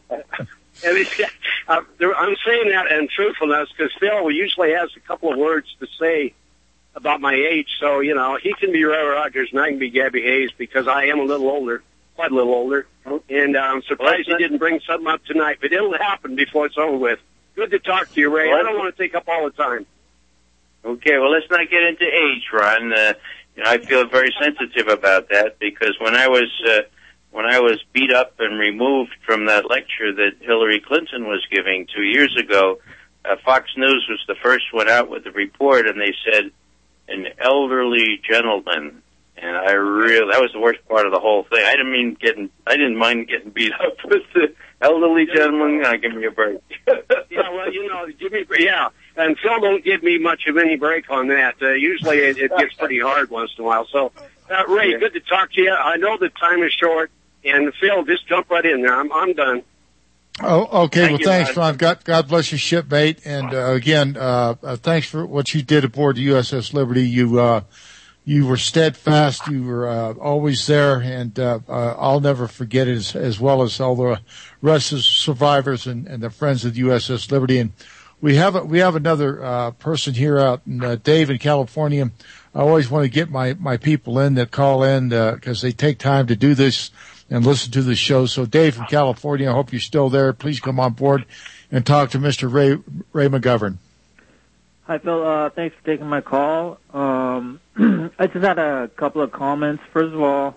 and it's, uh, there, I'm saying that in truthfulness because Phil usually has a couple of words to say about my age. So, you know, he can be Roy Rogers and I can be Gabby Hayes because I am a little older, quite a little older. And uh, I'm surprised he didn't bring something up tonight, but it'll happen before it's over with. Good to talk to you, Ray. I don't want to take up all the time. Okay, well, let's not get into age, Ron. Uh, you know, I feel very sensitive about that because when I was uh, when I was beat up and removed from that lecture that Hillary Clinton was giving two years ago, uh, Fox News was the first one out with the report, and they said an elderly gentleman. And I really, that was the worst part of the whole thing. I didn't mean getting, I didn't mind getting beat up with the elderly gentleman. Now, give me a break. Yeah, well, you know, give me, yeah. And Phil don't give me much of any break on that. Uh, usually it, it gets pretty hard once in a while. So, uh, Ray, yeah. Good to talk to you. I know the time is short. And Phil, just jump right in there. I'm, I'm done. Oh, okay. Thank well, you, thanks, Ron. Ron. God, God bless you, shipmate. And, uh, again, uh, uh, thanks for what you did aboard the U S S Liberty. You, uh, You were steadfast. You were uh, always there, and uh, uh, I'll never forget it, as, as well as all the rest of the survivors and, and the friends of the U S S Liberty. And we have a, we have another uh, person here out in uh, Dave in California. I always want to get my, my people in that call in because uh, they take time to do this and listen to the show. So, Dave from California, I hope you're still there. Please come on board and talk to Mister Ray Ray McGovern. Hi, Phil. Uh, thanks for taking my call. Um, I just had a couple of comments. First of all,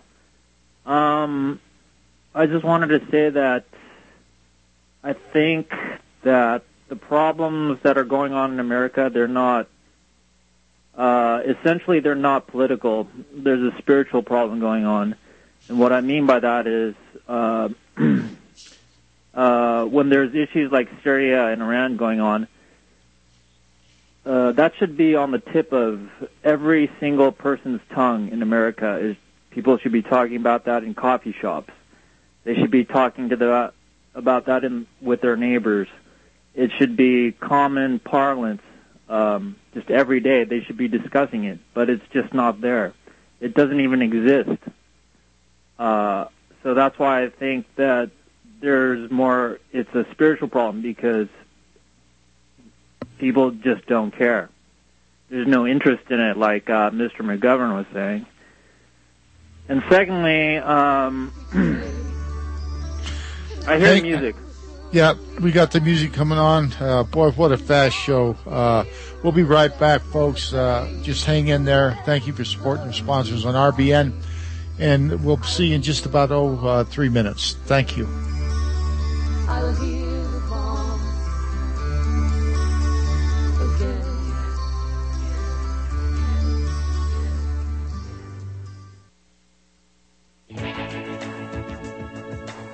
um, I just wanted to say that I think that the problems that are going on in America, they're not, uh, essentially they're not political. There's a spiritual problem going on. And what I mean by that is, uh, uh, when there's issues like Syria and Iran going on, Uh, that should be on the tip of every single person's tongue in America. Is people should be talking about that in coffee shops. They should be talking to the, about that in, with their neighbors. It should be common parlance. Um, just every day they should be discussing it, but it's just not there. It doesn't even exist. Uh, so that's why I think that there's more. It's a spiritual problem because people just don't care. There's no interest in it, like uh, Mister McGovern was saying. And secondly, um, I hear hey, music. Yeah, we got the music coming on. Uh, boy, what a fast show. Uh, we'll be right back, folks. Uh, just hang in there. Thank you for supporting the sponsors on R B N. And we'll see you in just about, oh, uh, three minutes. Thank you. I will hear the bomb again.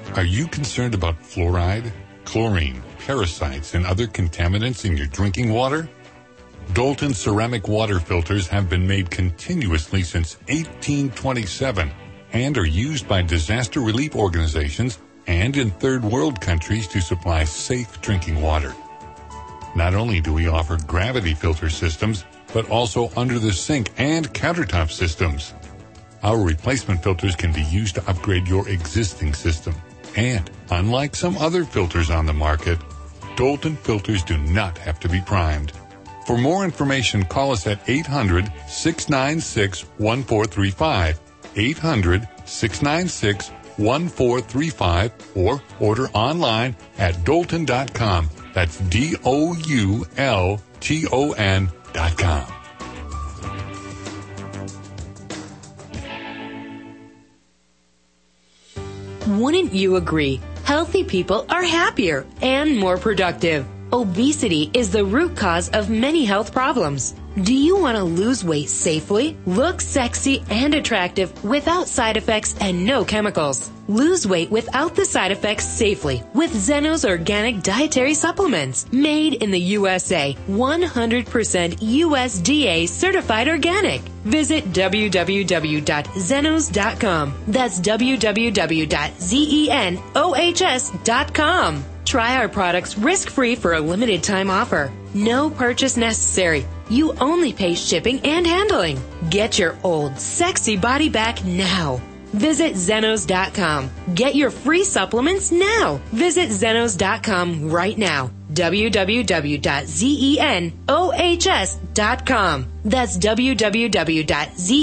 Are you concerned about fluoride, chlorine, parasites, and other contaminants in your drinking water? Dalton ceramic water filters have been made continuously since eighteen twenty-seven and are used by disaster relief organizations and in third world countries to supply safe drinking water. Not only do we offer gravity filter systems, but also under the sink and countertop systems. Our replacement filters can be used to upgrade your existing system. And unlike some other filters on the market, Dalton filters do not have to be primed. For more information, call us at eight hundred, six nine six, one four three five, eight hundred, six nine six, one four three five, or order online at Dalton dot com. That's D O U L T O N dot com. Wouldn't you agree? Healthy people are happier and more productive. Obesity is the root cause of many health problems. Do you want to lose weight safely, look sexy and attractive without side effects and no chemicals? Lose weight without the side effects safely with Zenos Organic Dietary Supplements, made in the U S A, one hundred percent U S D A certified organic. Visit w w w dot zenos dot com. That's w w w dot zenos dot com. Try our products risk-free for a limited time offer. No purchase necessary. You only pay shipping and handling. Get your old, sexy body back now. Visit zenos dot com. Get your free supplements now. Visit zenos dot com right now. w w w dot zenos dot com. That's w w w dot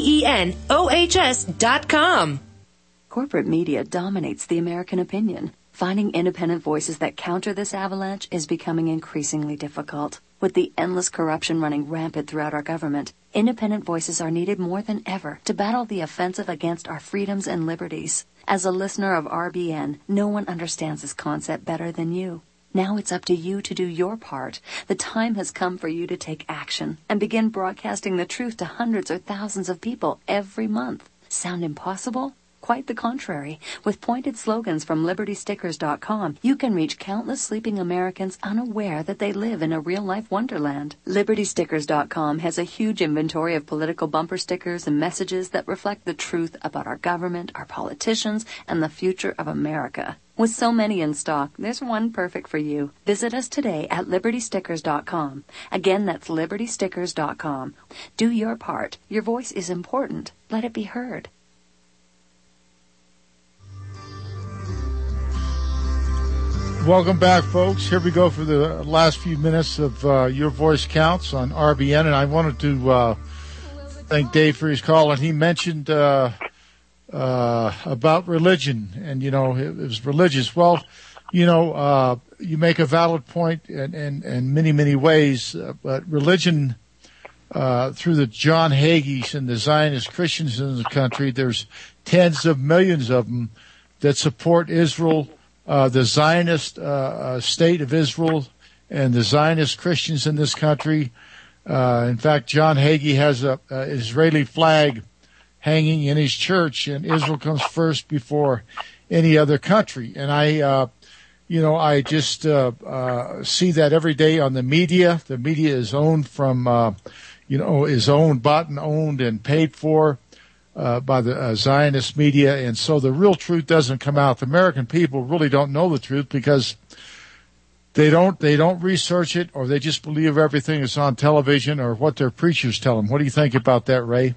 zenos dot com. Corporate media dominates the American opinion. Finding independent voices that counter this avalanche is becoming increasingly difficult. With the endless corruption running rampant throughout our government, independent voices are needed more than ever to battle the offensive against our freedoms and liberties. As a listener of R B N, no one understands this concept better than you. Now it's up to you to do your part. The time has come for you to take action and begin broadcasting the truth to hundreds or thousands of people every month. Sound impossible? Quite the contrary. With pointed slogans from liberty stickers dot com, you can reach countless sleeping Americans unaware that they live in a real-life wonderland. liberty stickers dot com has a huge inventory of political bumper stickers and messages that reflect the truth about our government, our politicians, and the future of America. With so many in stock, there's one perfect for you. Visit us today at liberty stickers dot com. Again, that's liberty stickers dot com. Do your part. Your voice is important. Let it be heard. Welcome back, folks. Here we go for the last few minutes of uh, Your Voice Counts on R B N, and I wanted to uh, thank Dave for his call, and he mentioned uh, uh, about religion, and, you know, it, it was religious. Well, you know, uh, you make a valid point in, in, in many, many ways, uh, but religion, uh, through the John Hagees and the Zionist Christians in the country, there's tens of millions of them that support Israel, Uh, the Zionist uh, uh, state of Israel and the Zionist Christians in this country. Uh, in fact, John Hagee has a, a Israeli flag hanging in his church, and Israel comes first before any other country. And I, uh, you know, I just uh, uh, see that every day on the media. The media is owned from, uh, you know, is owned, bought and owned and paid for Uh, by the uh, Zionist media, and so the real truth doesn't come out. The American people really don't know the truth because they don't they don't research it, or they just believe everything that's on television or what their preachers tell them. What do you think about that, Ray?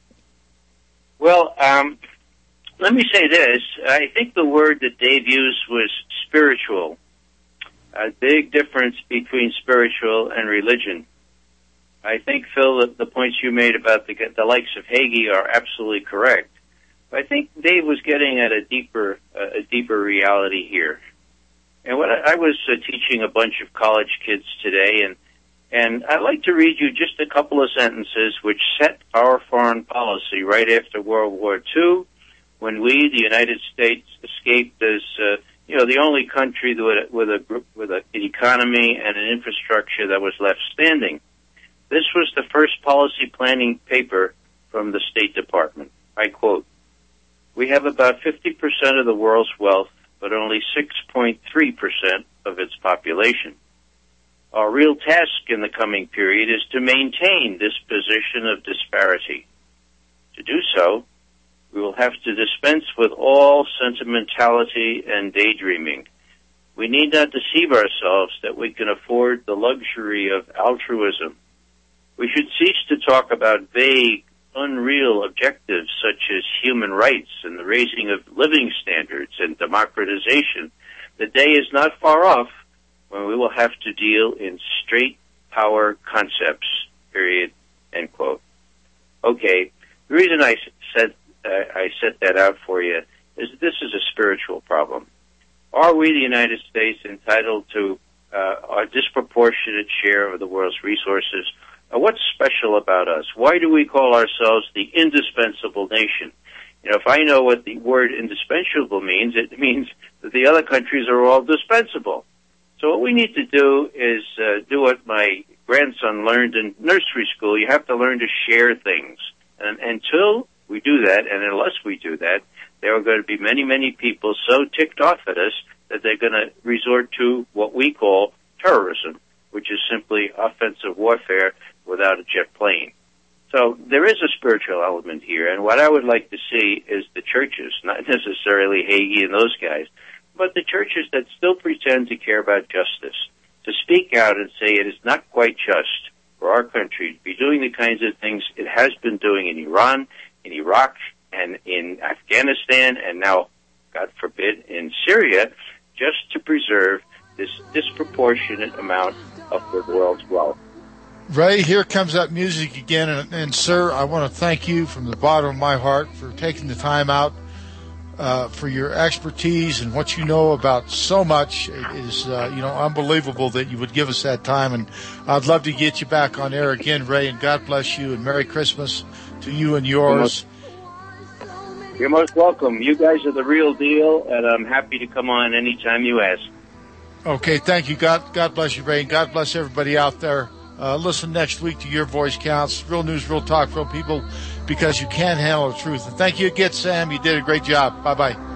Well, um, let me say this. I think the word that Dave used was spiritual. A big difference between spiritual and religion. I think, Phil, that the points you made about the, the likes of Hagee are absolutely correct. But I think Dave was getting at a deeper, uh, a deeper reality here. And what I, I was uh, teaching a bunch of college kids today, and and I'd like to read you just a couple of sentences which set our foreign policy right after World War Two, when we, the United States, escaped as uh, you know the only country with a, with a with a, an economy and an infrastructure that was left standing. This was the first policy planning paper from the State Department. I quote, "We have about fifty percent of the world's wealth but only six point three percent of its population. Our real task in the coming period is to maintain this position of disparity. To do so, we will have to dispense with all sentimentality and daydreaming. We need not deceive ourselves that we can afford the luxury of altruism. We should cease to talk about vague, unreal objectives such as human rights and the raising of living standards and democratization. The day is not far off when we will have to deal in straight power concepts, period, end quote. Okay, the reason I said uh, I set that out for you is that this is a spiritual problem. Are we, the United States, entitled to uh, a disproportionate share of the world's resources? Uh, what's special about us? Why do we call ourselves the indispensable nation? You know, if I know what the word indispensable means, it means that the other countries are all dispensable. So what we need to do is uh, do what my grandson learned in nursery school. You have to learn to share things. And until we do that, and unless we do that, there are going to be many, many people so ticked off at us that they're going to resort to what we call terrorism, which is simply offensive warfare without a jet plane. So there is a spiritual element here, and what I would like to see is the churches, not necessarily Hagee and those guys, but the churches that still pretend to care about justice, to speak out and say it is not quite just for our country to be doing the kinds of things it has been doing in Iran, in Iraq, and in Afghanistan, and now, God forbid, in Syria, just to preserve this disproportionate amount of the world's wealth. Ray, here comes that music again, and, and sir, I want to thank you from the bottom of my heart for taking the time out, uh, for your expertise and what you know about so much. It is, uh, you know, unbelievable that you would give us that time, and I'd love to get you back on air again, Ray, and God bless you, and Merry Christmas to you and yours. You're most welcome. You guys are the real deal, and I'm happy to come on anytime you ask. Okay, thank you. God, God bless you, Ray, and God bless everybody out there. Uh, listen next week to Your Voice Counts, Real News, Real Talk, Real People, because you can handle the truth. And thank you again, Sam. You did a great job. Bye-bye.